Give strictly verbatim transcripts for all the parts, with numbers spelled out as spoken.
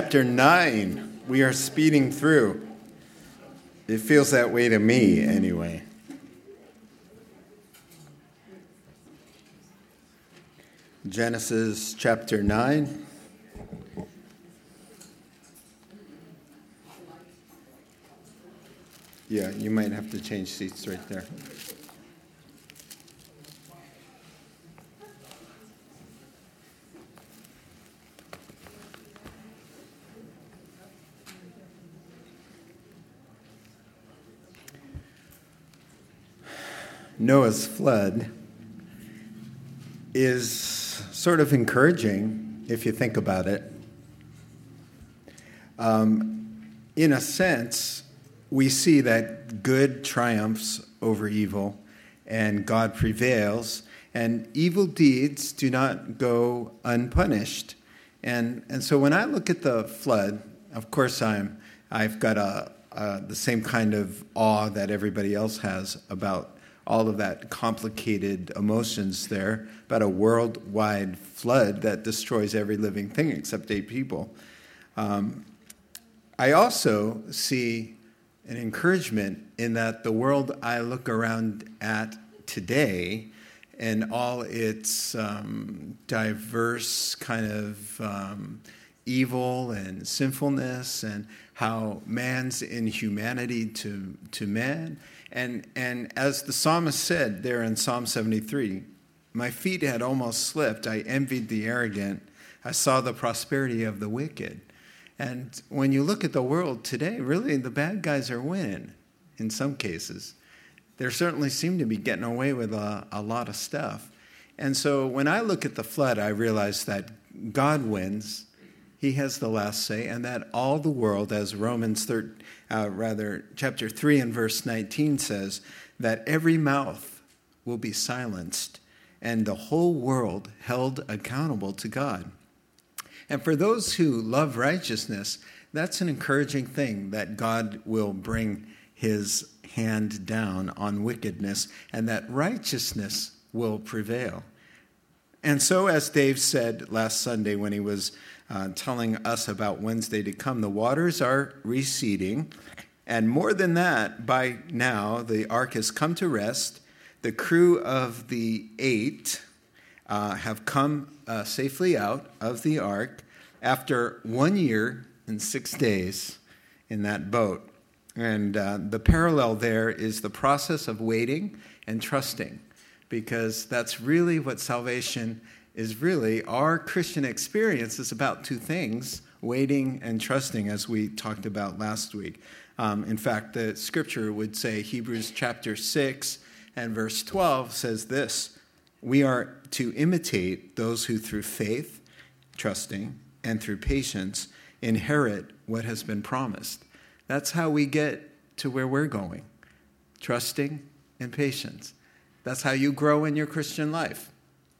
chapter nine. We are speeding through. It feels that way to me, anyway. Genesis chapter nine. Yeah, you might have to change seats right there. Noah's flood is sort of encouraging if you think about it. Um, in a sense, we see that good triumphs over evil and God prevails, and evil deeds do not go unpunished. And and so when I look at the flood, of course I'm I've got a, a the same kind of awe that everybody else has about all of that complicated emotions there, about a worldwide flood that destroys every living thing except eight people. Um, I also see an encouragement in that the world I look around at today and all its um, diverse kind of um, evil and sinfulness and how man's inhumanity to, to man. And and as the psalmist said there in Psalm seventy-three, my feet had almost slipped. I envied the arrogant. I saw the prosperity of the wicked. And when you look at the world today, really the bad guys are winning in some cases. They certainly seem to be getting away with a, a lot of stuff. And so when I look at the flood, I realize that God wins. He has the last say, and that all the world, as Romans thirteen, uh, rather chapter three and verse nineteen says, that every mouth will be silenced, and the whole world held accountable to God. And for those who love righteousness, that's an encouraging thing, that God will bring his hand down on wickedness, and that righteousness will prevail. And so, as Dave said last Sunday when he was uh, telling us about Wednesday to come, the waters are receding. And more than that, by now, the ark has come to rest. The crew of the eight uh, have come uh, safely out of the ark after one year and six days in that boat. And uh, the parallel there is the process of waiting and trusting, because that's really what salvation is really. Our Christian experience is about two things, waiting and trusting, as we talked about last week. Um, in fact, the scripture would say, Hebrews chapter six and verse twelve says this: we are to imitate those who through faith, trusting, and through patience inherit what has been promised. That's how we get to where we're going, trusting and patience. That's how you grow in your Christian life.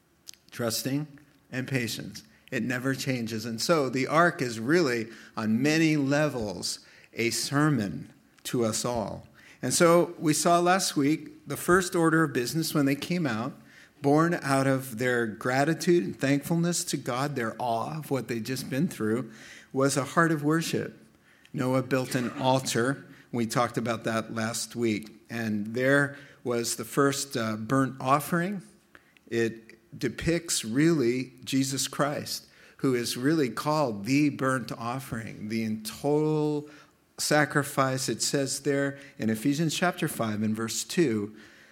Trusting and patience. It never changes. And so the ark is really, on many levels, a sermon to us all. And so we saw last week the first order of business when they came out, born out of their gratitude and thankfulness to God, their awe of what they'd just been through, was a heart of worship. Noah built an altar. We talked about that last week. And there was the first uh, burnt offering. It depicts really Jesus Christ, who is really called the burnt offering, the total sacrifice. It says there in Ephesians chapter five and verse two,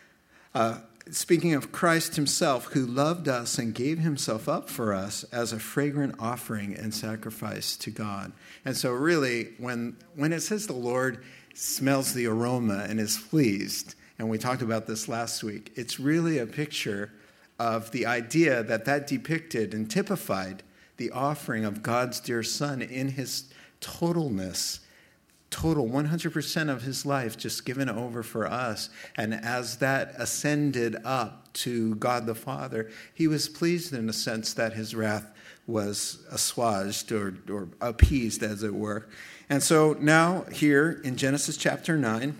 uh, speaking of Christ himself, who loved us and gave himself up for us as a fragrant offering and sacrifice to God. And so really, when when it says the Lord smells the aroma and is pleased, and we talked about this last week, it's really a picture of the idea that that depicted and typified the offering of God's dear Son in his totalness, total one hundred percent of his life just given over for us. And as that ascended up to God the Father, he was pleased in a sense that his wrath was assuaged or, or appeased, as it were. And so now here in Genesis chapter nine,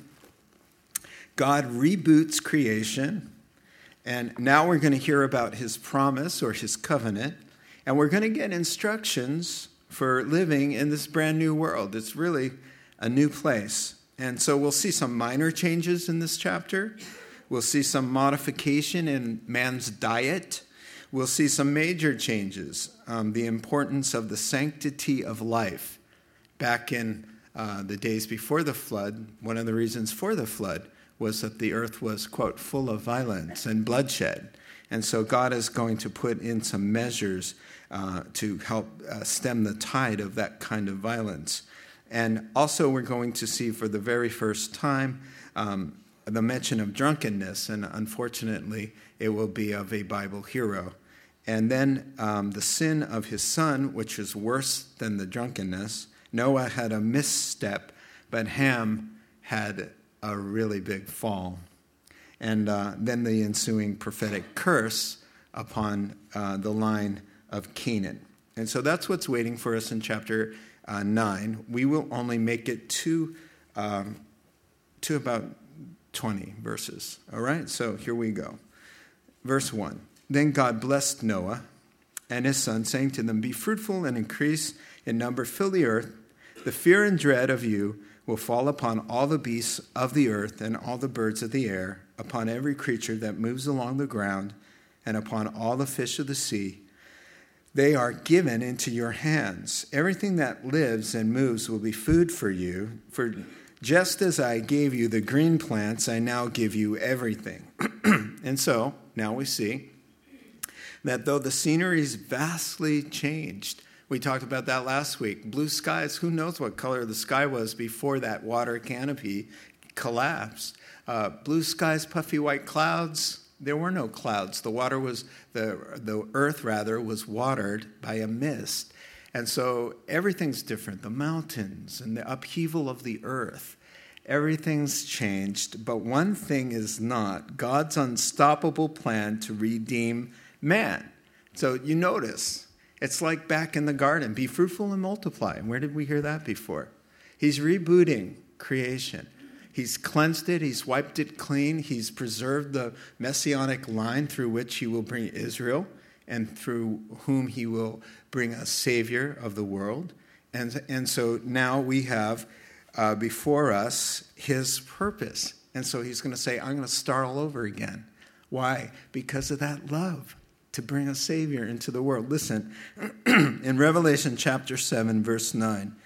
God reboots creation. And now we're going to hear about his promise or his covenant. And we're going to get instructions for living in this brand new world. It's really a new place. And so we'll see some minor changes in this chapter. We'll see some modification in man's diet. We'll see some major changes. Um, the importance of the sanctity of life. Back in uh, the days before the flood, one of the reasons for the flood was that the earth was, quote, full of violence and bloodshed. And so God is going to put in some measures uh, to help uh, stem the tide of that kind of violence. And also we're going to see for the very first time um, the mention of drunkenness, and unfortunately it will be of a Bible hero. And then um, the sin of his son, which is worse than the drunkenness. Noah had a misstep, but Ham had a really big fall. And uh, then the ensuing prophetic curse upon uh, the line of Canaan. And so that's what's waiting for us in chapter uh, nine. We will only make it to, um, to about twenty verses. All right, so here we go. Verse one. Then God blessed Noah and his son, saying to them, "Be fruitful and increase in number, fill the earth. The fear and dread of you will fall upon all the beasts of the earth and all the birds of the air, upon every creature that moves along the ground, and upon all the fish of the sea. They are given into your hands. Everything that lives and moves will be food for you. For just as I gave you the green plants, I now give you everything." And so, now we see that though the scenery is vastly changed, we talked about that last week. Blue skies, who knows what color the sky was before that water canopy collapsed. Uh, blue skies, puffy white clouds. There were no clouds. The water was, the, the earth rather, was watered by a mist. And so everything's different. The mountains and the upheaval of the earth. Everything's changed. But one thing is not: God's unstoppable plan to redeem man. So you notice, it's like back in the garden. Be fruitful and multiply. And where did we hear that before? He's rebooting creation. He's cleansed it. He's wiped it clean. He's preserved the messianic line through which he will bring Israel and through whom he will bring a savior of the world. And, and so now we have uh, before us his purpose. And so he's going to say, I'm going to start all over again. Why? Because of that love to bring a savior into the world. Listen, in Revelation chapter seven, verse nine,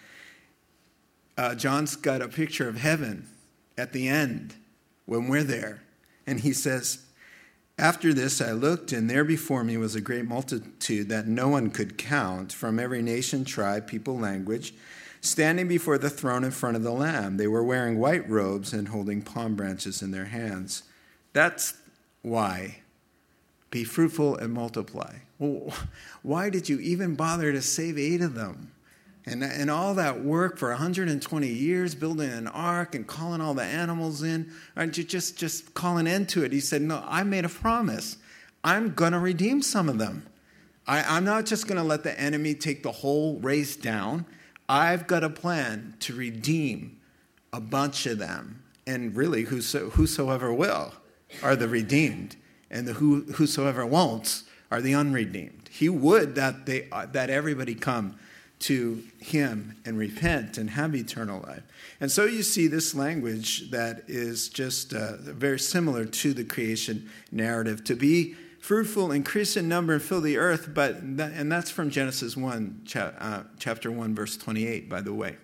uh, John's got a picture of heaven at the end when we're there. And he says, "After this I looked, and there before me was a great multitude that no one could count, from every nation, tribe, people, language, standing before the throne in front of the Lamb. They were wearing white robes and holding palm branches in their hands." That's why. Be fruitful and multiply. Well, why did you even bother to save eight of them? And, and all that work for one hundred twenty years, building an ark and calling all the animals in, aren't you just, just call an end to it? He said, no, I made a promise. I'm going to redeem some of them. I, I'm not just going to let the enemy take the whole race down. I've got a plan to redeem a bunch of them. And really, whoso, whosoever will are the redeemed. And the who, whosoever won't are the unredeemed. He would that they that everybody come to him and repent and have eternal life. And so you see this language that is just uh, very similar to the creation narrative. To be fruitful, increase in number, and fill the earth. But that, and that's from Genesis one, cha- uh, chapter one, verse twenty-eight, by the way.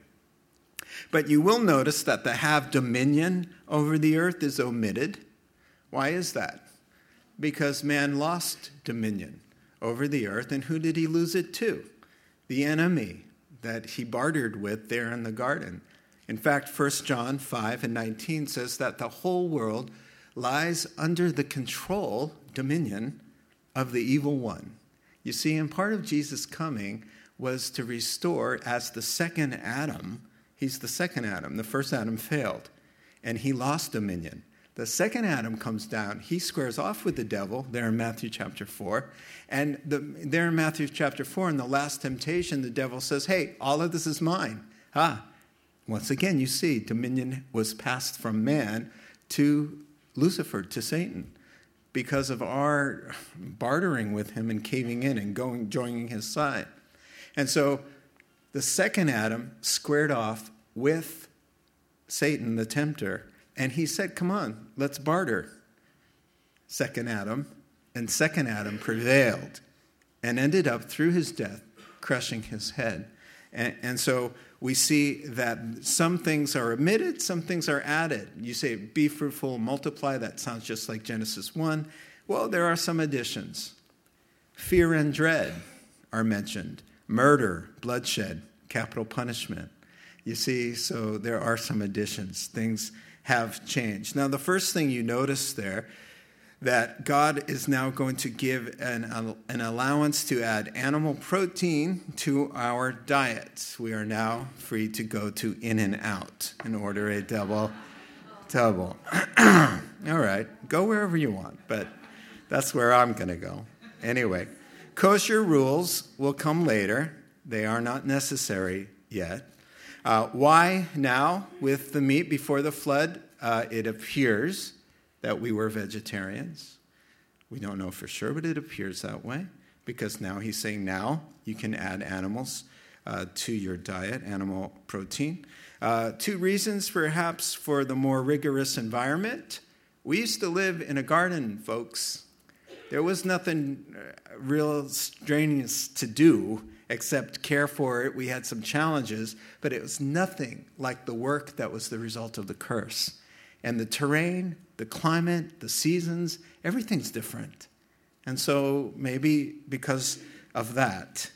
But you will notice that the have dominion over the earth is omitted. Why is that? Because man lost dominion over the earth, and who did he lose it to? The enemy that he bartered with there in the garden. In fact, First John five and nineteen says that the whole world lies under the control, dominion, of the evil one. You see, and part of Jesus' coming was to restore, as the second Adam, he's the second Adam. The first Adam failed, and he lost dominion. The second Adam comes down. He squares off with the devil there in Matthew chapter four. And the, there in Matthew chapter four, in the last temptation, the devil says, hey, all of this is mine. Ah, once again, you see, dominion was passed from man to Lucifer, to Satan, because of our bartering with him and caving in and going, joining his side. And so the second Adam squared off with Satan, the tempter, and he said, come on, let's barter. Second Adam, and second Adam prevailed and ended up, through his death, crushing his head. And, and so we see that some things are omitted, some things are added. You say, be fruitful, multiply. That sounds just like Genesis one. Well, there are some additions. Fear and dread are mentioned. Murder, bloodshed, capital punishment. You see, so there are some additions. Things have changed. Now, the first thing you notice there, that God is now going to give an, an allowance to add animal protein to our diets. We are now free to go to In-N-Out and order a double, double. All right, go wherever you want, but that's where I'm going to go. Anyway, kosher rules will come later. They are not necessary yet. Uh, why now, with the meat before the flood, uh, it appears that we were vegetarians. We don't know for sure, but it appears that way, because now he's saying now you can add animals uh, to your diet, animal protein. Uh, two reasons, perhaps, for the more rigorous environment. We used to live in a garden, folks. There was nothing real strenuous to do except care for it. We had some challenges, but it was nothing like the work that was the result of the curse. And the terrain, the climate, the seasons, everything's different. And so maybe because of that.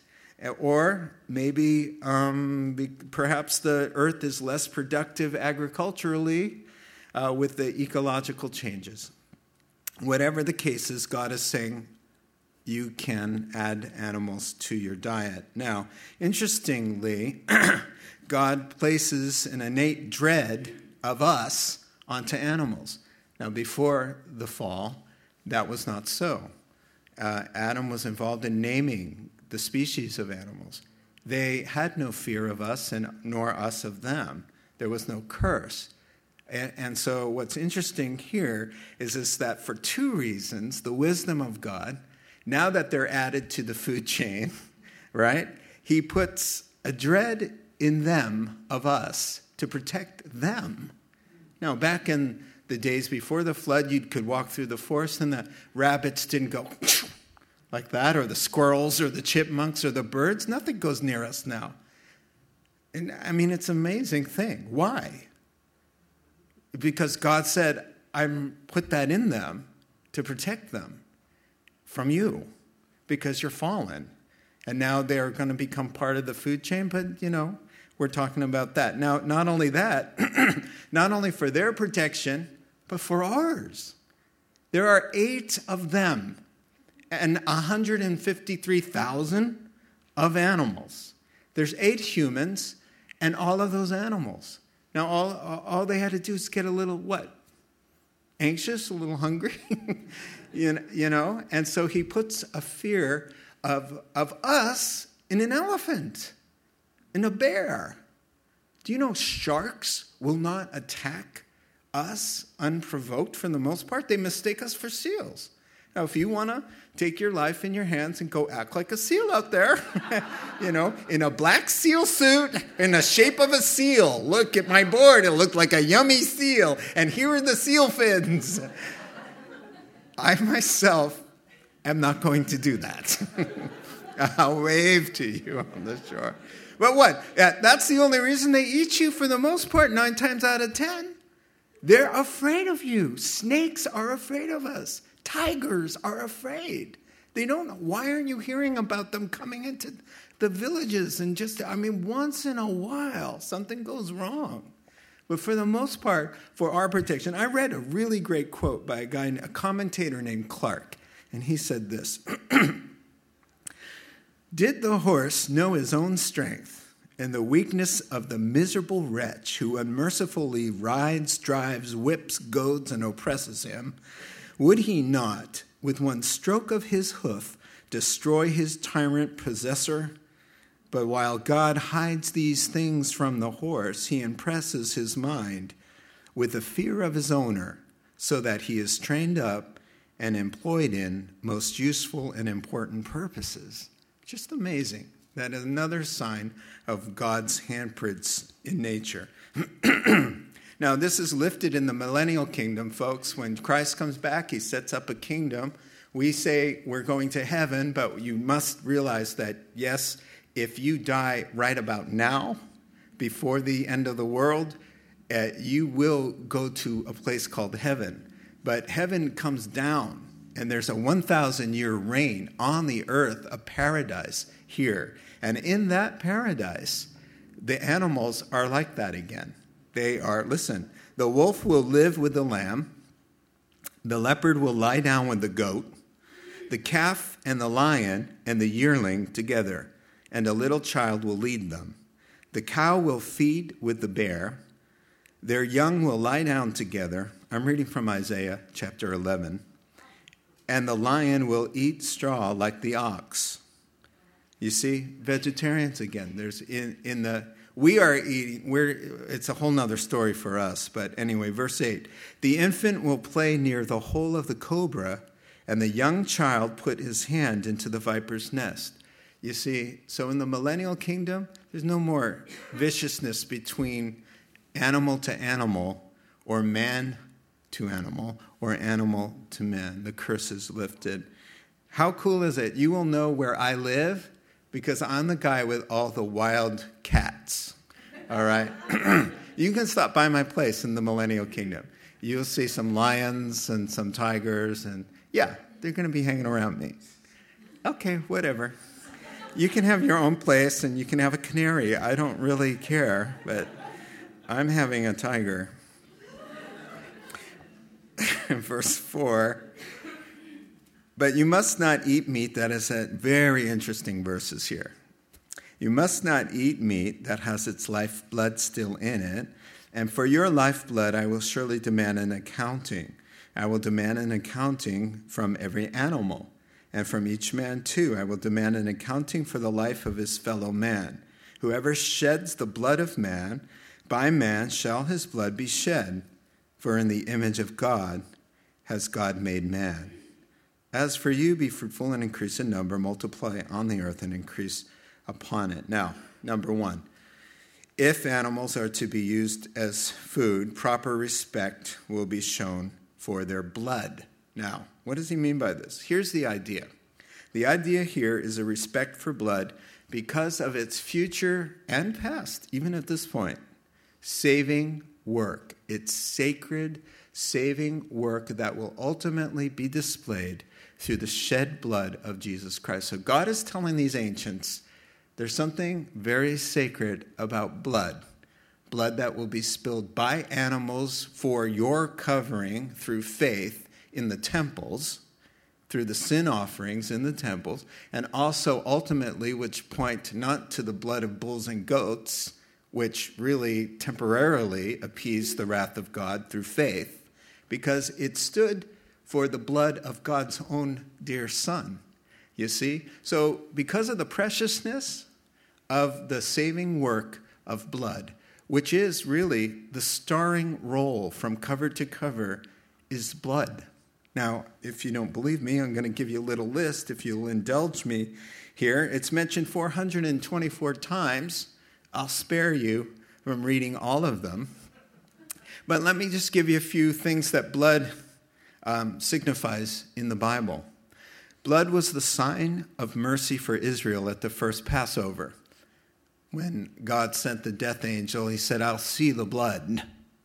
Or maybe um, be, perhaps the earth is less productive agriculturally uh, with the ecological changes. Whatever the case is, God is saying you can add animals to your diet. Now, interestingly, God places an innate dread of us onto animals. Now, before the fall, that was not so. Uh, Adam was involved in naming the species of animals. They had no fear of us, and nor us of them. There was no curse. And, and so what's interesting here is, is that for two reasons, the wisdom of God, now that they're added to the food chain, right, he puts a dread in them of us to protect them. Now, back in the days before the flood, you could walk through the forest and the rabbits didn't go like that, or the squirrels or the chipmunks or the birds. Nothing goes near us now. And I mean, it's an amazing thing. Why? Because God said, I put that in them to protect them from you, because you're fallen. And now they're going to become part of the food chain, but, you know, we're talking about that. Now, not only that, not only for their protection, but for ours. There are eight of them and one hundred fifty-three thousand of animals. There's eight humans and all of those animals. Now, all, all they had to do is get a little, what? Anxious, a little hungry, you know? And so he puts a fear of, of us in an elephant, in a bear. Do you know sharks will not attack us unprovoked for the most part? They mistake us for seals. Now, if you want to take your life in your hands and go act like a seal out there, you know, in a black seal suit, in the shape of a seal. Look at my board. It looked like a yummy seal. And here are the seal fins. I myself am not going to do that. I'll wave to you on the shore. But what? That's the only reason they eat you for the most part, nine times out of ten. They're afraid of you. Snakes are afraid of us. Tigers are afraid. They don't know. Why aren't you hearing about them coming into the villages? And just, I mean, once in a while, something goes wrong. But for the most part, for our protection, I read a really great quote by a guy, a commentator named Clark. And he said this: "Did the horse know his own strength and the weakness of the miserable wretch who unmercifully rides, drives, whips, goads, and oppresses him, would he not, with one stroke of his hoof, destroy his tyrant possessor? But while God hides these things from the horse, he impresses his mind with the fear of his owner, so that he is trained up and employed in most useful and important purposes." Just amazing That is another sign of God's handprints in nature. Now, this is lifted in the millennial kingdom, folks. When Christ comes back, he sets up a kingdom. We say we're going to heaven, but you must realize that, yes, if you die right about now, before the end of the world, uh, you will go to a place called heaven. But heaven comes down, and there's a one thousand year reign on the earth, a paradise here. And in that paradise, the animals are like that again. They are, listen, the wolf will live with the lamb, the leopard will lie down with the goat, the calf and the lion and the yearling together, and a little child will lead them. The cow will feed with the bear, their young will lie down together. I'm reading from Isaiah chapter eleven. And the lion will eat straw like the ox. You see, vegetarians again. There's in, in the we are eating. We're it's a whole nother story for us. But anyway, verse eight: the infant will play near the hole of the cobra, and the young child put his hand into the viper's nest. You see, so in the millennial kingdom, there's no more viciousness between animal to animal, or man to animal, or animal to man. The curse is lifted. How cool is it? You will know where I live because I'm the guy with all the wild cats. All right? You can stop by my place in the millennial kingdom. You'll see some lions and some tigers, and yeah, they're going to be hanging around me. Okay, whatever. You can have your own place, and you can have a canary. I don't really care, but I'm having a tiger. Verse four, but you must not eat meat. That is a very interesting verses here. You must not eat meat that has its lifeblood still in it, and for your lifeblood I will surely demand an accounting. I will demand an accounting from every animal, and from each man too I will demand an accounting for the life of his fellow man. Whoever sheds the blood of man, by man shall his blood be shed, for in the image of God has God made man. As for you, be fruitful and increase in number, multiply on the earth and increase upon it. Now, number one, if animals are to be used as food, proper respect will be shown for their blood. Now, what does he mean by this? Here's the idea. The idea here is a respect for blood because of its future and past, even at this point, saving work. It's sacred, saving work that will ultimately be displayed through the shed blood of Jesus Christ. So God is telling these ancients there's something very sacred about blood. Blood that will be spilled by animals for your covering through faith in the temples, through the sin offerings in the temples, and also ultimately which point not to the blood of bulls and goats, which really temporarily appeased the wrath of God through faith, because it stood for the blood of God's own dear Son, you see? So because of the preciousness of the saving work of blood, which is really the starring role from cover to cover, is blood. Now, if you don't believe me, I'm going to give you a little list, if you'll indulge me here. It's mentioned four hundred twenty-four times. I'll spare you from reading all of them. But let me just give you a few things that blood um, signifies in the Bible. Blood was the sign of mercy for Israel at the first Passover. When God sent the death angel, he said, I'll see the blood.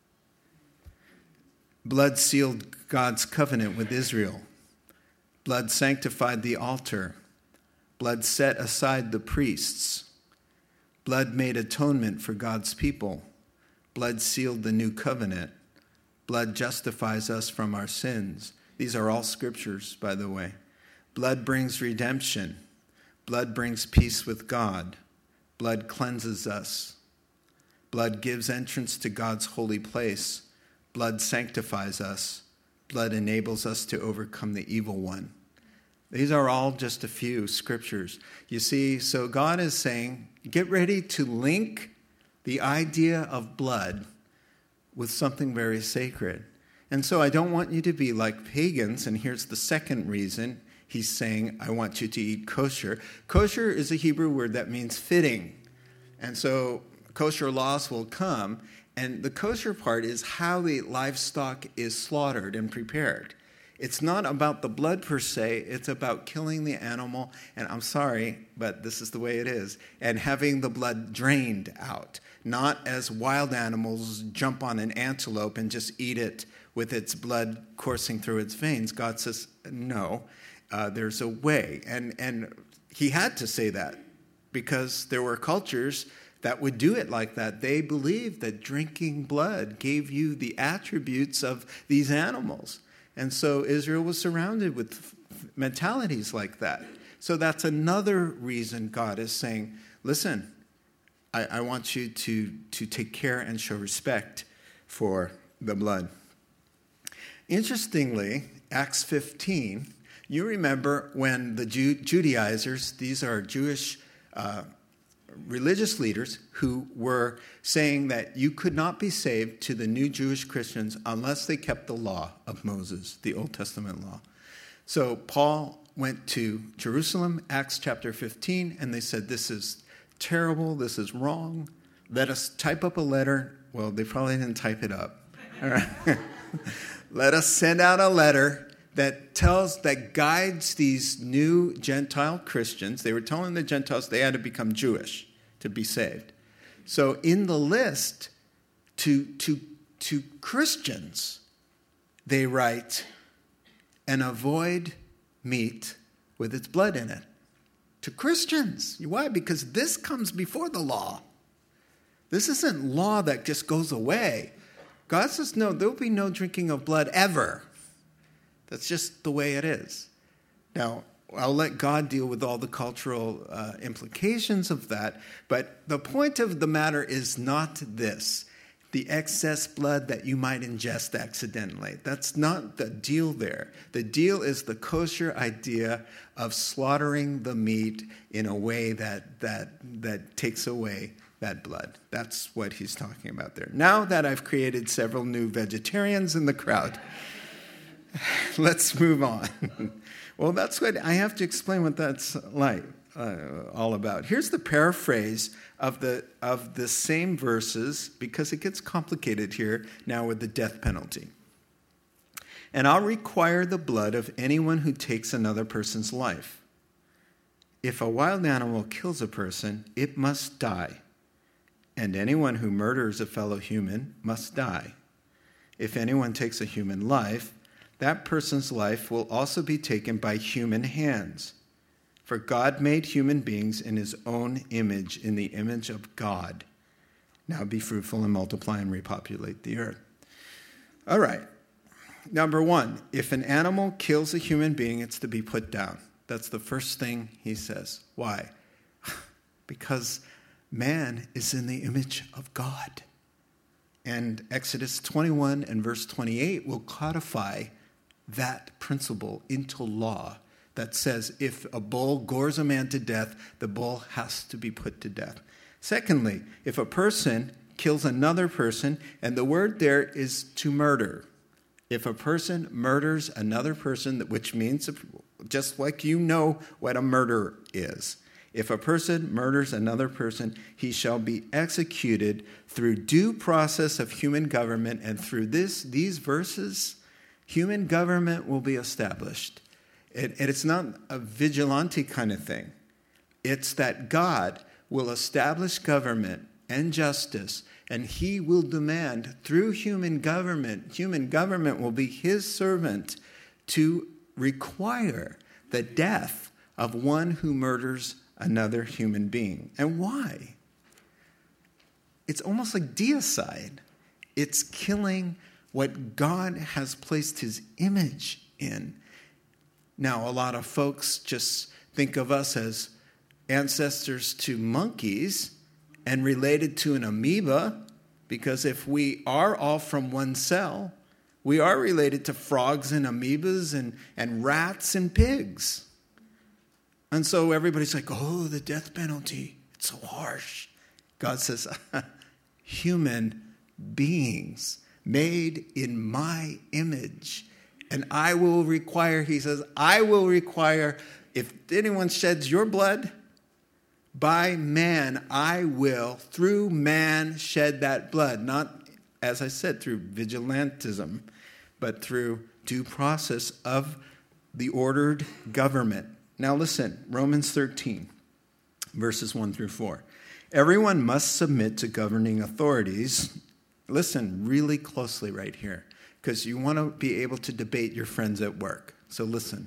Blood sealed God's covenant with Israel. Blood sanctified the altar. Blood set aside the priests. Blood made atonement for God's people. Blood sealed the new covenant. Blood justifies us from our sins. These are all scriptures, by the way. Blood brings redemption. Blood brings peace with God. Blood cleanses us. Blood gives entrance to God's holy place. Blood sanctifies us. Blood enables us to overcome the evil one. These are all just a few scriptures. You see, so God is saying, get ready to link the idea of blood with something very sacred. And so I don't want you to be like pagans, and here's the second reason. he's saying, I want you to eat kosher. Kosher is a Hebrew word that means fitting. And so kosher laws will come, and the kosher part is how the livestock is slaughtered and prepared. It's not about the blood per se, it's about killing the animal, and I'm sorry, but this is the way it is, and having the blood drained out. Not as wild animals jump on an antelope and just eat it with its blood coursing through its veins. God says, no, uh, there's a way. And, and he had to say that because there were cultures that would do it like that. They believed that drinking blood gave you the attributes of these animals. And so Israel was surrounded with mentalities like that. So that's another reason God is saying, listen, I, I want you to, to take care and show respect for the blood. Interestingly, Acts fifteen, you remember when the Ju- Judaizers, these are Jewish uh, religious leaders who were saying that you could not be saved to the new Jewish Christians unless they kept the law of Moses, the Old Testament law. So Paul went to Jerusalem, Acts chapter fifteen, and they said, this is terrible, this is wrong. Let us type up a letter. Well, they probably didn't type it up. All right. Let us send out a letter that tells, that guides these new Gentile Christians. They were telling the Gentiles they had to become Jewish to be saved. So in the list to, to, to Christians, they write, and avoid meat with its blood in it. To Christians. Why? Because this comes before the law. This isn't law that just goes away. God says, no, there will be no drinking of blood ever. That's just the way it is. Now, I'll let God deal with all the cultural uh, implications of that, but the point of the matter is not this, the excess blood that you might ingest accidentally. That's not the deal there. The deal is the kosher idea of slaughtering the meat in a way that that that takes away that blood. That's what he's talking about there. Now that I've created several new vegetarians in the crowd, let's move on. Well, that's what I have to explain what that's like, uh, all about. Here's the paraphrase of the of the same verses, because it gets complicated here now with the death penalty. And I'll require the blood of anyone who takes another person's life. If a wild animal kills a person, it must die. And anyone who murders a fellow human must die. If anyone takes a human life, that person's life will also be taken by human hands. For God made human beings in his own image, in the image of God. Now be fruitful and multiply and repopulate the earth. All right. Number one, if an animal kills a human being, it's to be put down. That's the first thing he says. Why? Because man is in the image of God. And Exodus twenty-one and verse twenty-eight will codify that principle into law that says if a bull gores a man to death, the bull has to be put to death. Secondly, if a person kills another person, and the word there is to murder. If a person murders another person, which means just like you know what a murder is. If a person murders another person, he shall be executed through due process of human government. And through this, these verses, human government will be established. It, and it's not a vigilante kind of thing. It's that God will establish government and justice, and he will demand through human government, human government will be his servant to require the death of one who murders another human being. And why? It's almost like deicide. It's killing what God has placed his image in. Now, a lot of folks just think of us as ancestors to monkeys and related to an amoeba, because if we are all from one cell, we are related to frogs and amoebas and, and rats and pigs. And so everybody's like, oh, the death penalty, it's so harsh. God says, human beings made in my image. And I will require, he says, I will require, if anyone sheds your blood, by man I will, through man, shed that blood. Not, as I said, through vigilantism, but through due process of the ordered government. Now listen, Romans thirteen, verses one through four. Everyone must submit to governing authorities. Listen really closely right here, because you want to be able to debate your friends at work. So listen.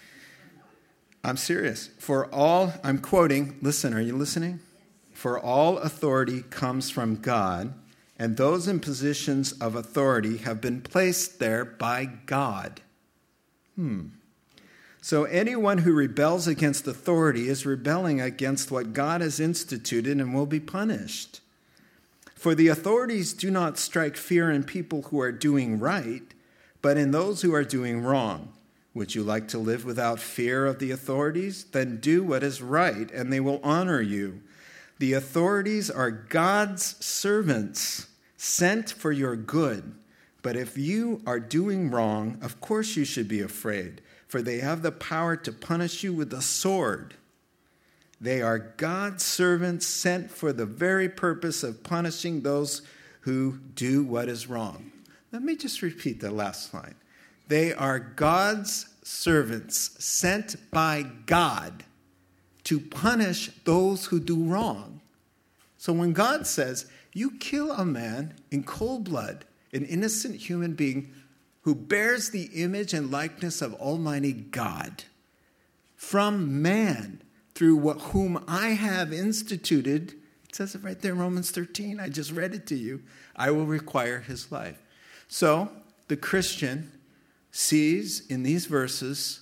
I'm serious. For all, I'm quoting, listen, are you listening? For all authority comes from God, and those in positions of authority have been placed there by God. Hmm. So anyone who rebels against authority is rebelling against what God has instituted and will be punished. For the authorities do not strike fear in people who are doing right, but in those who are doing wrong. Would you like to live without fear of the authorities? Then do what is right, and they will honor you. The authorities are God's servants, sent for your good. But if you are doing wrong, of course you should be afraid, for they have the power to punish you with the sword. They are God's servants, sent for the very purpose of punishing those who do what is wrong. Let me just repeat the last line. They are God's servants sent by God to punish those who do wrong. So when God says, you kill a man in cold blood, an innocent human being who bears the image and likeness of Almighty God, from man, through what, whom I have instituted, it says it right there in Romans thirteen, I just read it to you, I will require his life. So the Christian sees in these verses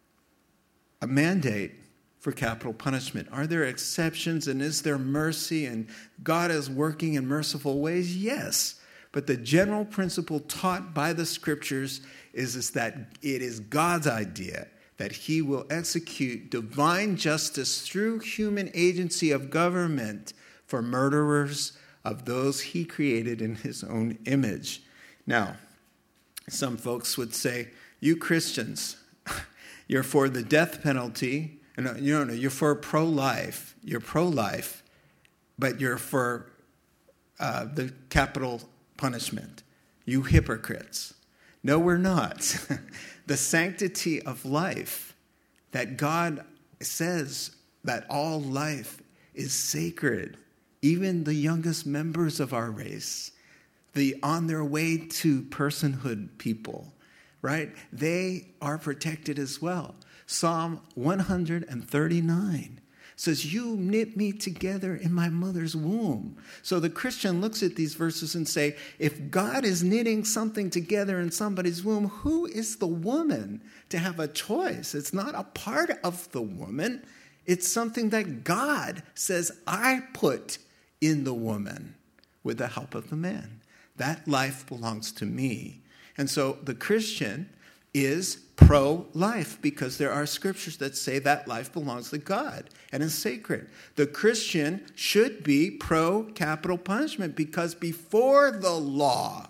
a mandate for capital punishment. Are there exceptions, and is there mercy, and God is working in merciful ways? Yes. But the general principle taught by the scriptures is, is that it is God's idea that he will execute divine justice through human agency of government for murderers of those he created in his own image. Now, some folks would say, you Christians, you're for the death penalty. No, no, no, you're for pro-life. You're pro-life, but you're for uh, the capital punishment. You hypocrites. No, we're not. The sanctity of life, that God says that all life is sacred, even the youngest members of our race, the on their way to personhood people, right? They are protected as well. Psalm one thirty-nine says, you knit me together in my mother's womb. So the Christian looks at these verses and say, if God is knitting something together in somebody's womb, who is the woman to have a choice? It's not a part of the woman. It's something that God says, I put in the woman with the help of the man. That life belongs to me. And so the Christian is pro-life because there are scriptures that say that life belongs to God and is sacred. The Christian should be pro-capital punishment because before the law,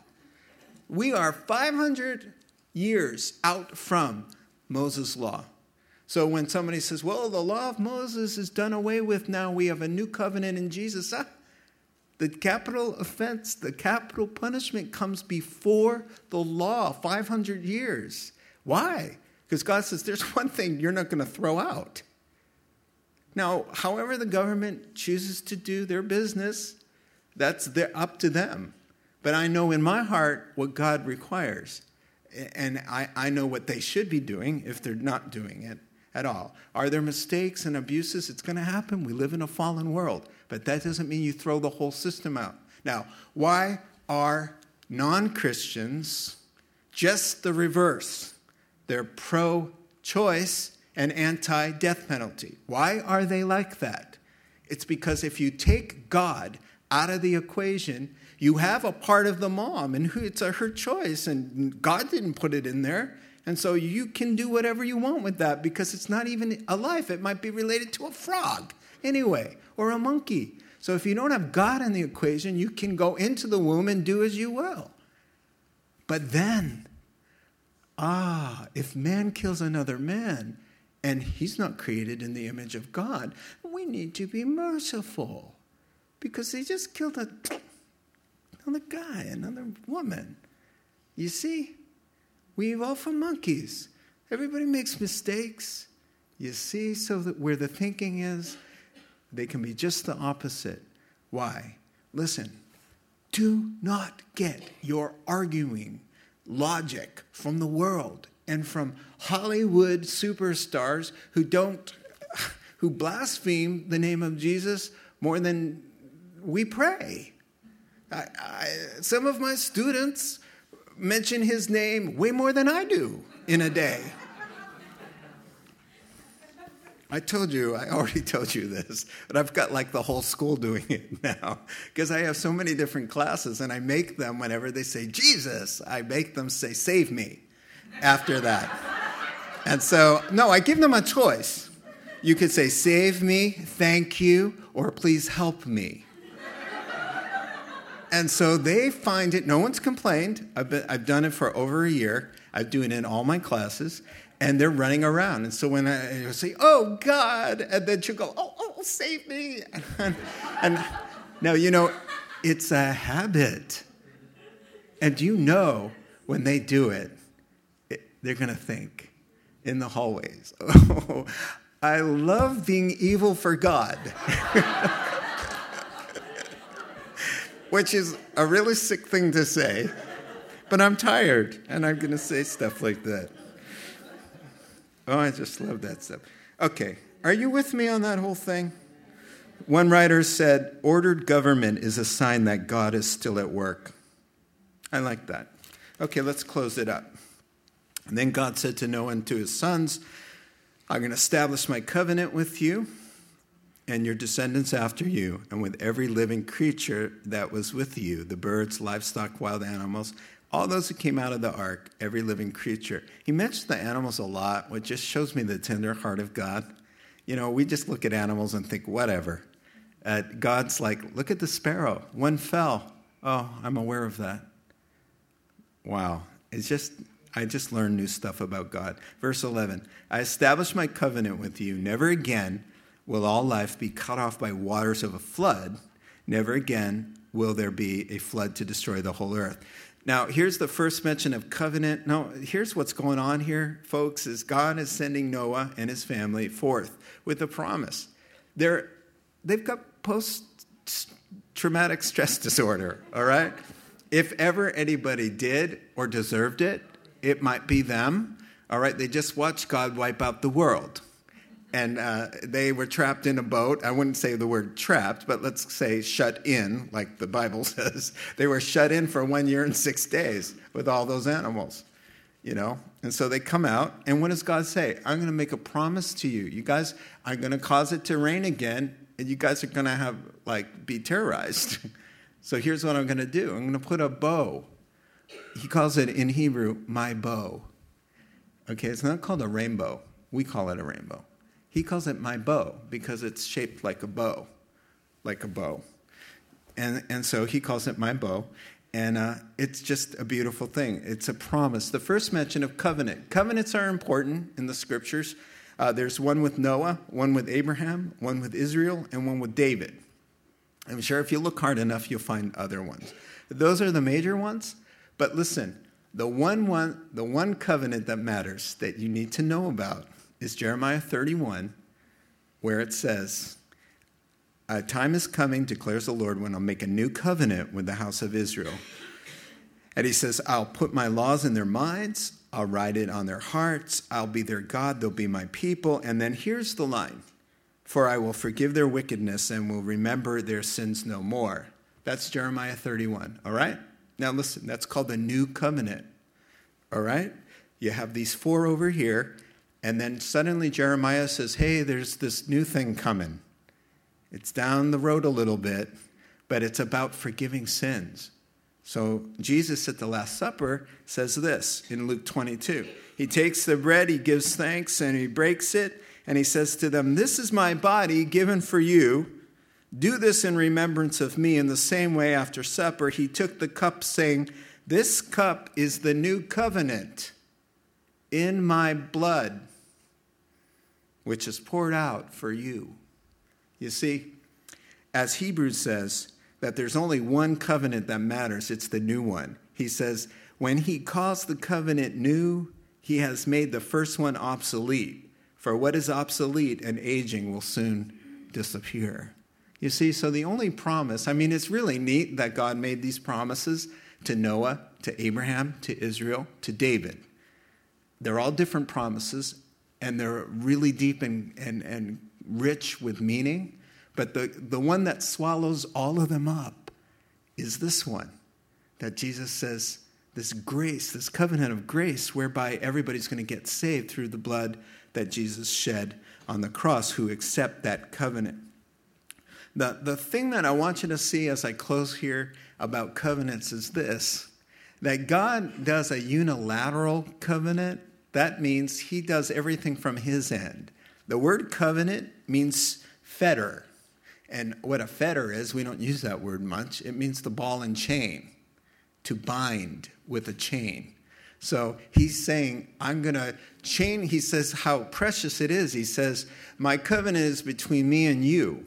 we are five hundred years out from Moses' law. So when somebody says, well, the law of Moses is done away with now, we have a new covenant in Jesus, ah, the capital offense, the capital punishment comes before the law, five hundred years. Why? Because God says there's one thing you're not going to throw out. Now, however the government chooses to do their business, that's their, up to them. But I know in my heart what God requires. And I, I know what they should be doing if they're not doing it at all. Are there mistakes and abuses? It's going to happen. We live in a fallen world. But that doesn't mean you throw the whole system out. Now, why are non-Christians just the reverse? They're pro-choice and anti-death penalty. Why are they like that? It's because if you take God out of the equation, you have a part of the mom, and it's a, her choice, and God didn't put it in there. And so you can do whatever you want with that because it's not even a life. It might be related to a frog anyway, or a monkey. So if you don't have God in the equation, you can go into the womb and do as you will. But then ah, if man kills another man and he's not created in the image of God, we need to be merciful because they just killed a, another guy, another woman. You see, we evolve from monkeys. Everybody makes mistakes. You see, so that where the thinking is, they can be just the opposite. Why? Listen, do not get your arguing logic from the world and from Hollywood superstars who don't, who blaspheme the name of Jesus more than we pray. I, I, some of my students mention his name way more than I do in a day. I told you, I already told you this, but I've got like the whole school doing it now because I have so many different classes and I make them, whenever they say Jesus, I make them say save me after that. And so, no, I give them a choice. You could say save me, thank you, or please help me. And so they find it, no one's complained. I've, been, I've done it for over a year. I'm doing it in all my classes. And they're running around. And so when I, I say, oh, God, and then she'll go, oh, oh, save me. And, and now, you know, it's a habit. And you know when they do it, it they're going to think in the hallways, oh, I love being evil for God. Which is a really sick thing to say. But I'm tired, and I'm going to say stuff like that. Oh, I just love that stuff. Okay, are you with me on that whole thing? One writer said, ordered government is a sign that God is still at work. I like that. Okay, let's close it up. And then God said to Noah and to his sons, I'm going to establish my covenant with you and your descendants after you, and with every living creature that was with you, the birds, livestock, wild animals, all those who came out of the ark, every living creature. He mentioned the animals a lot, which just shows me the tender heart of God. You know, we just look at animals and think, whatever. Uh, God's like, look at the sparrow. One fell. Oh, I'm aware of that. Wow. It's just, I just learned new stuff about God. Verse eleven, I establish my covenant with you. Never again will all life be cut off by waters of a flood. Never again will there be a flood to destroy the whole earth. Now, here's the first mention of covenant. No, here's what's going on here, folks, is God is sending Noah and his family forth with a promise. They're, they've got post-traumatic stress disorder, all right? If ever anybody did or deserved it, it might be them, all right? They just watched God wipe out the world. And uh, they were trapped in a boat. I wouldn't say the word trapped, but let's say shut in, like the Bible says. They were shut in for one year and six days with all those animals, you know. And so they come out, and what does God say? I'm going to make a promise to you. You guys, I'm going to cause it to rain again, and you guys are going to have, like, be terrorized. So here's what I'm going to do. I'm going to put a bow. He calls it in Hebrew, my bow. Okay, it's not called a rainbow. We call it a rainbow. He calls it my bow because it's shaped like a bow, like a bow. And and so he calls it my bow. And uh, it's just a beautiful thing. It's a promise. The first mention of covenant. Covenants are important in the scriptures. Uh, there's one with Noah, one with Abraham, one with Israel, and one with David. I'm sure if you look hard enough, you'll find other ones. Those are the major ones. But listen, the one, one, the one covenant that matters that you need to know about is Jeremiah thirty-one, where it says, a time is coming, declares the Lord, when I'll make a new covenant with the house of Israel. And he says, I'll put my laws in their minds. I'll write it on their hearts. I'll be their God. They'll be my people. And then here's the line. For I will forgive their wickedness and will remember their sins no more. That's Jeremiah thirty-one, all right? Now listen, that's called the new covenant, all right? You have these four over here. And then suddenly Jeremiah says, hey, there's this new thing coming. It's down the road a little bit, but it's about forgiving sins. So Jesus at the Last Supper says this in Luke twenty-two. He takes the bread, he gives thanks, and he breaks it, and he says to them, this is my body given for you. Do this in remembrance of me. In the same way, after supper, he took the cup, saying, this cup is the new covenant in my blood, which is poured out for you. You see, as Hebrews says, that there's only one covenant that matters. It's the new one. He says, when he calls the covenant new, he has made the first one obsolete. For what is obsolete and aging will soon disappear. You see, so the only promise, I mean, it's really neat that God made these promises to Noah, to Abraham, to Israel, to David. They're all different promises, and they're really deep and, and, and rich with meaning. But the, the one that swallows all of them up is this one, that Jesus says, this grace, this covenant of grace, whereby everybody's going to get saved through the blood that Jesus shed on the cross, who accept that covenant. The, the thing that I want you to see as I close here about covenants is this, that God does a unilateral covenant. That means he does everything from his end. The word covenant means fetter. And what a fetter is, we don't use that word much. It means the ball and chain, to bind with a chain. So he's saying, I'm going to chain. He says how precious it is. He says, my covenant is between me and you.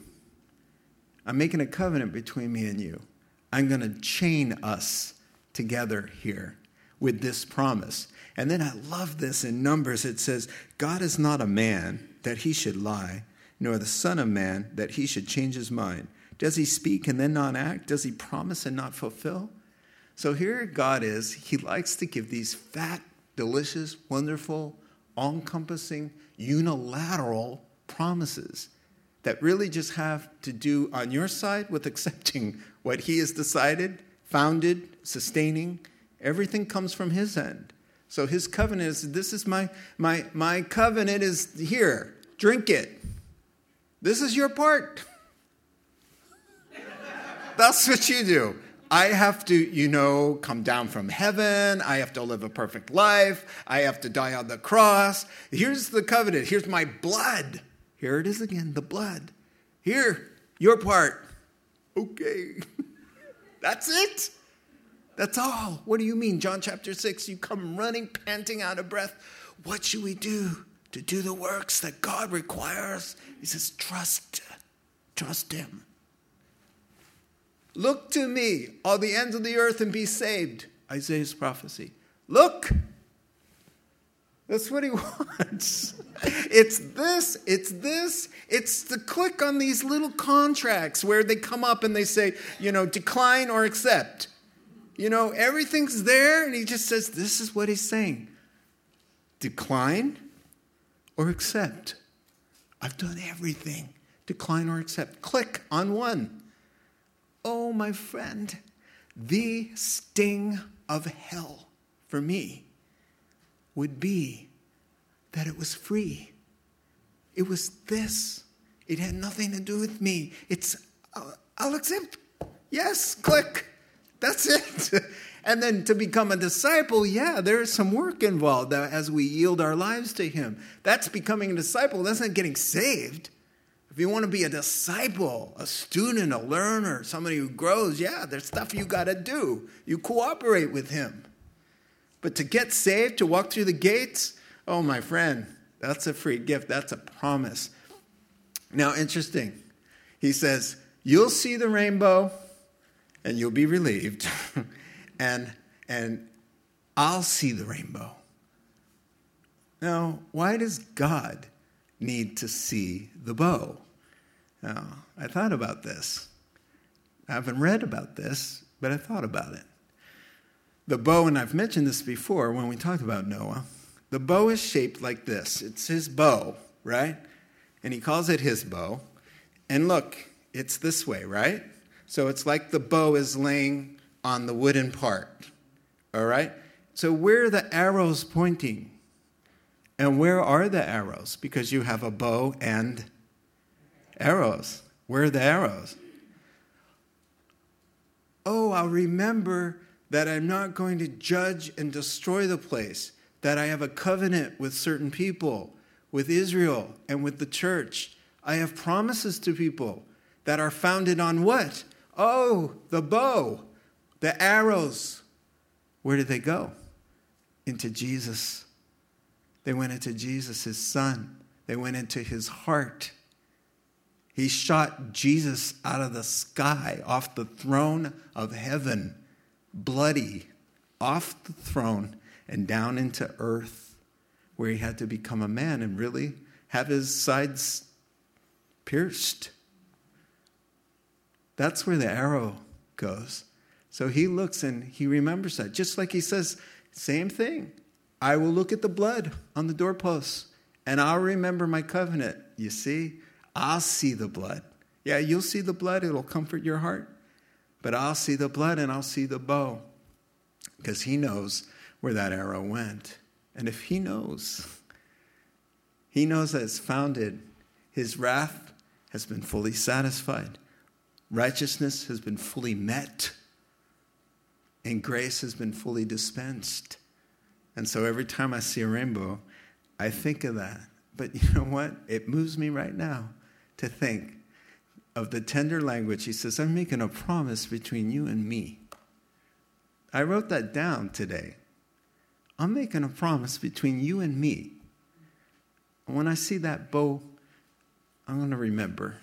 I'm making a covenant between me and you. I'm going to chain us together here with this promise. And then I love this in Numbers. It says, God is not a man that he should lie, nor the son of man that he should change his mind. Does he speak and then not act? Does he promise and not fulfill? So here God is. He likes to give these fat, delicious, wonderful, all-encompassing, unilateral promises that really just have to do on your side with accepting what he has decided, founded, sustaining. Everything comes from his end. So his covenant is, this is my, my, my covenant is here. Drink it. This is your part. That's what you do. I have to, you know, come down from heaven. I have to live a perfect life. I have to die on the cross. Here's the covenant. Here's my blood. Here it is again, the blood. Here, your part. Okay. That's it. That's all. What do you mean? John chapter six, you come running, panting out of breath. What should we do to do the works that God requires? He says, trust. Trust him. Look to me, all the ends of the earth, and be saved. Isaiah's prophecy. Look. That's what he wants. It's this, it's this. It's to click on these little contracts where they come up and they say, you know, decline or accept. You know, everything's there, and he just says, this is what he's saying. Decline or accept. I've done everything. Decline or accept. Click on one. Oh, my friend, the sting of hell for me would be that it was free. It was this. It had nothing to do with me. It's, I'll, I'll accept. Yes, click. That's it. And then to become a disciple, yeah, there is some work involved as we yield our lives to him. That's becoming a disciple. That's not getting saved. If you want to be a disciple, a student, a learner, somebody who grows, yeah, there's stuff you got to do. You cooperate with him. But to get saved, to walk through the gates, oh, my friend, that's a free gift. That's a promise. Now, interesting. He says, you'll see the rainbow and you'll be relieved. and, and I'll see the rainbow. Now, why does God need to see the bow? Now, I thought about this. I haven't read about this, but I thought about it. The bow, and I've mentioned this before when we talked about Noah, the bow is shaped like this. It's his bow, right? And he calls it his bow. And look, it's this way, right? So it's like the bow is laying on the wooden part, all right? So where are the arrows pointing? And where are the arrows? Because you have a bow and arrows. Where are the arrows? Oh, I'll remember that I'm not going to judge and destroy the place, that I have a covenant with certain people, with Israel and with the church. I have promises to people that are founded on what? Oh, the bow, the arrows. Where did they go? Into Jesus. They went into Jesus, his son. They went into his heart. He shot Jesus out of the sky, off the throne of heaven, bloody, off the throne and down into earth, where he had to become a man and really have his sides pierced. That's where the arrow goes. So he looks and he remembers that. Just like he says, same thing. I will look at the blood on the doorposts and I'll remember my covenant. You see, I'll see the blood. Yeah, you'll see the blood. It'll comfort your heart. But I'll see the blood and I'll see the bow. Because he knows where that arrow went. And if he knows, he knows that it's founded. His wrath has been fully satisfied. Righteousness has been fully met. And grace has been fully dispensed. And so every time I see a rainbow, I think of that. But you know what? It moves me right now to think of the tender language. He says, I'm making a promise between you and me. I wrote that down today. I'm making a promise between you and me. And when I see that bow, I'm going to remember.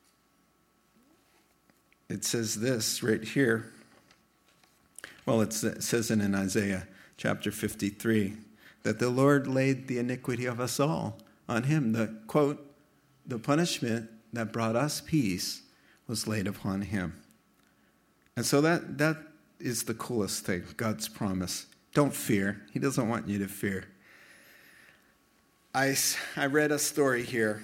It says this right here. Well, it says in Isaiah chapter fifty-three that the Lord laid the iniquity of us all on him. The quote, the punishment that brought us peace was laid upon him. And so that that is the coolest thing, God's promise. Don't fear. He doesn't want you to fear. I, I read a story here.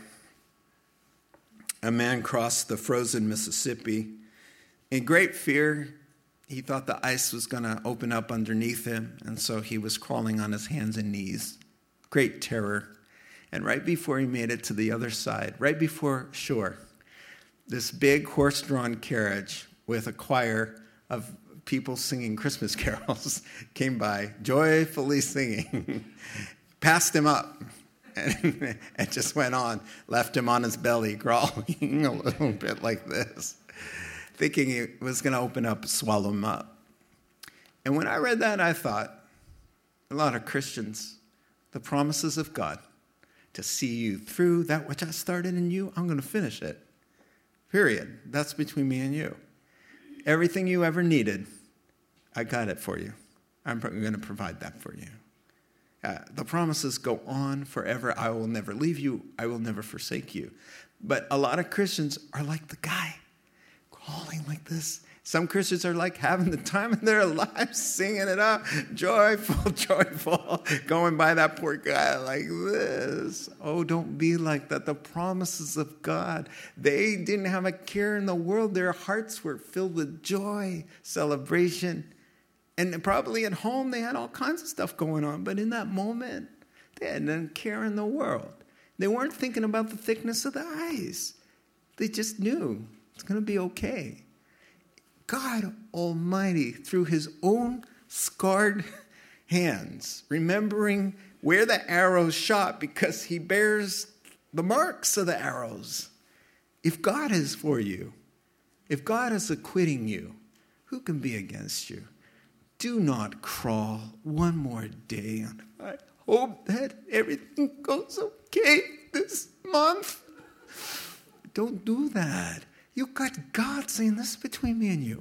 A man crossed the frozen Mississippi. In great fear, he thought the ice was going to open up underneath him, and so he was crawling on his hands and knees. Great terror. And right before he made it to the other side, right before shore, this big horse-drawn carriage with a choir of people singing Christmas carols came by, joyfully singing, passed him up, and, and just went on, left him on his belly, crawling a little bit like this, thinking it was going to open up and swallow him up. And when I read that, I thought, a lot of Christians, the promises of God, to see you through that which I started in you, I'm going to finish it. Period. That's between me and you. Everything you ever needed, I got it for you. I'm going to provide that for you. Uh, the promises go on forever. I will never leave you. I will never forsake you. But a lot of Christians are like the guy, crawling like this. Some Christians are like having the time of their lives, singing it up, joyful, joyful, going by that poor guy like this. Oh, don't be like that. The promises of God, they didn't have a care in the world. Their hearts were filled with joy, celebration. And probably at home, they had all kinds of stuff going on. But in that moment, they had no care in the world. They weren't thinking about the thickness of the ice. They just knew it's going to be okay. God Almighty, through his own scarred hands, remembering where the arrows shot because he bears the marks of the arrows. If God is for you, if God is acquitting you, who can be against you? Do not crawl one more day. I hope that everything goes okay this month. Don't do that. You got God saying, this is between me and you.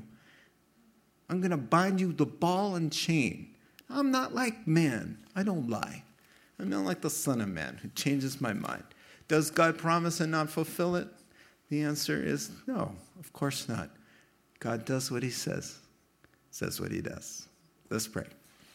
I'm going to bind you the ball and chain. I'm not like man. I don't lie. I'm not like the Son of Man who changes my mind. Does God promise and not fulfill it? The answer is no, of course not. God does what he says, says what he does. Let's pray.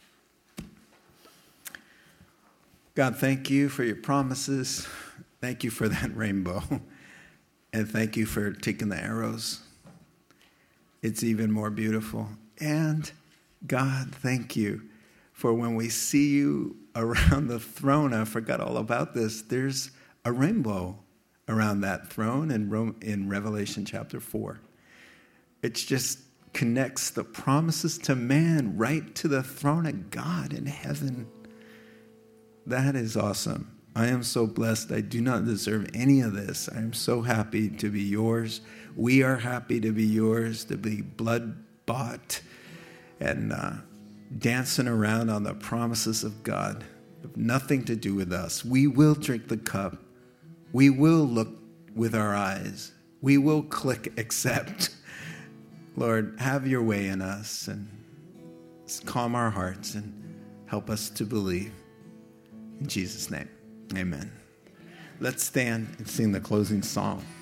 God, thank you for your promises. Thank you for that rainbow. And thank you for taking the arrows. It's even more beautiful. And God, thank you for when we see you around the throne. I forgot all about this. There's a rainbow around that throne in, in Revelation chapter four. It just connects the promises to man right to the throne of God in heaven. That is awesome. I am so blessed. I do not deserve any of this. I am so happy to be yours. We are happy to be yours, to be blood-bought and uh, dancing around on the promises of God. have nothing to do with us. We will drink the cup. We will look with our eyes. We will click accept. Lord, have your way in us and calm our hearts and help us to believe. In Jesus' name, amen. Let's stand and sing the closing song.